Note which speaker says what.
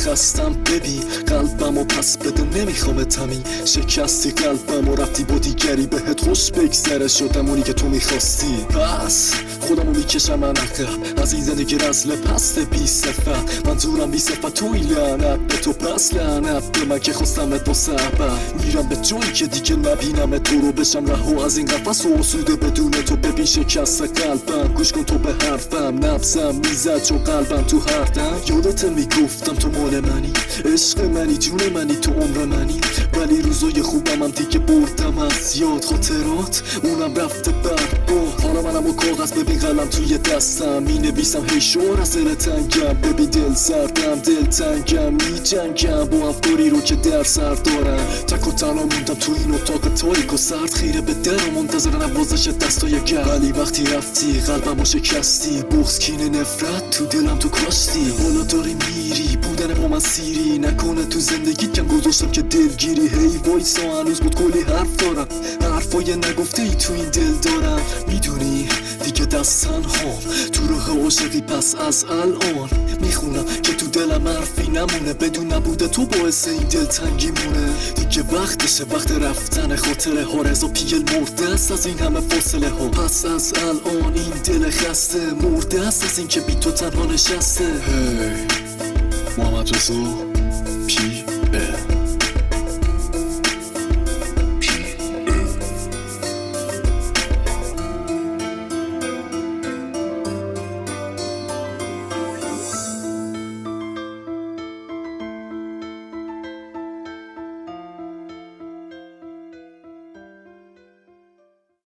Speaker 1: خستم ببین قلبمو پس بده نمیخوام تمی شکستی قلبمو رفتی با دیگری بهت خوش بگذره شدم اونی که تو میخواستی پس خودمو میکشم من عقب از این زندگی رزل پست بی صفت منظورم بی صفت توی لعنت به تو پس لعنت به من که خواستمت با سبب میرم به جایی که دیگه نبینم تو رو بشم رها از این قفس و آسوده بدون تو ببین شکست قلبم گوش کن تو به حرفم نبزم میزد چون قلبم تو هر دم یادت میگفتم تو مال منی عشق منی جون منی تو عمر منی ولی روزای خوبم هم دیگه بردم از یاد خاطرات اونم رفته برباد حالا منم و کاغذ ببین قلم توی دستم می نویسم هی شور از دل تنگم ببین دل سردم دل تنگم می جنگم با افکاری رو که در سر دارم تک و تنها موندم تو این اتاق تاریک و سرد خیره به درم منتظر نوازش دستای گرم ولی وقتی رفتی قلبمو شکستی بغض کینه نفرت تو دلم تو کاشتی حالا داری میری بودن با من سیری نکنه تو زندگی کم گذاشتم که دلگیری هی وایسا هنوز بود کلی حرف دارم حرفای نگفته ای تو این دل دارم میدونی دیگه دست تنهام تو راه عاشقی پس از الان میخونم که تو دلم حرفی نمونه بدون نبوده تو باعث این دل تنگی مونه دیگه وقتشه وقت رفتن خاطره ها رضا پیل مرده است از این همه فاصله ها پس از الان این دل خسته مرده است از این که بی تو تنها نشسته
Speaker 2: محمد رضا پی